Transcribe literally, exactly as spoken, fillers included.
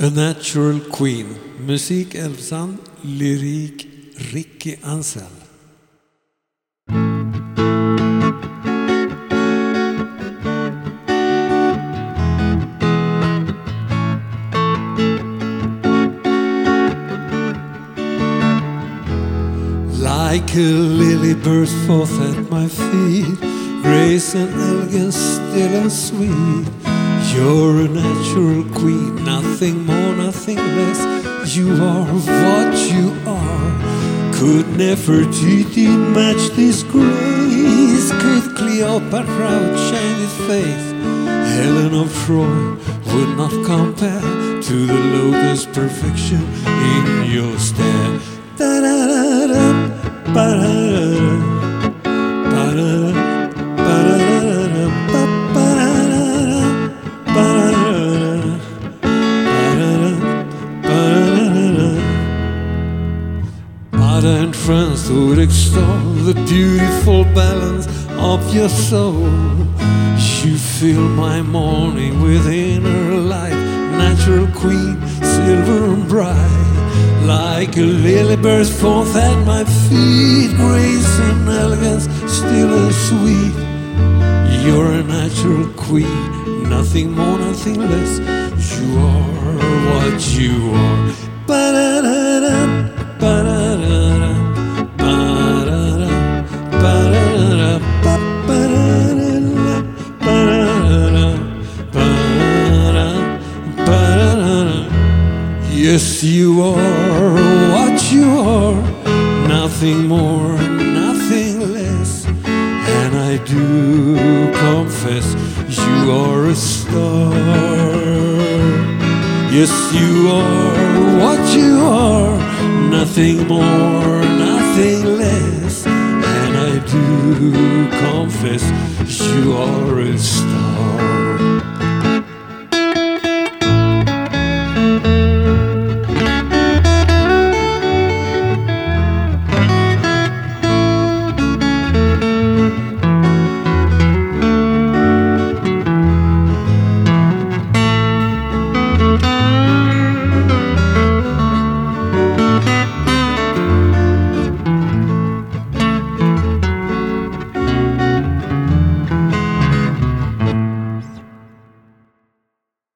A Natural Queen. Musik Elfsand, lyrik Ricky Ansel. Like a lily burst forth at my feet, grace and elegance still and sweet. You're a natural queen, nothing more, nothing less. You are what you are. Could Nefertiti match this grace? Could Cleopatra outshine his face? Helen of Troy would not compare to the lotus perfection in your stare. Da-da-da-da, ba-da-da-da, ba-da-da, ba-da-da-da, ba-da-da-da, ba-da-da-da, ba-da-da-da. Mother and friends would extol the beautiful balance of your soul. You fill my morning with inner light, natural queen, silver and bright. Like a lily burst forth at my feet, grace and elegance still and sweet. You're a natural queen, nothing more, nothing less. You are what you are. Ba-da-da-da, ba-da-da-da, ba-da-da, ba-da-da, ba-da-da, ba-da-da, ba-da-da, ba-da-da. Yes, you are what you are, nothing more, nothing less. And I do confess you are a star. Yes, you are what you are, nothing more, nothing less. And I do confess you are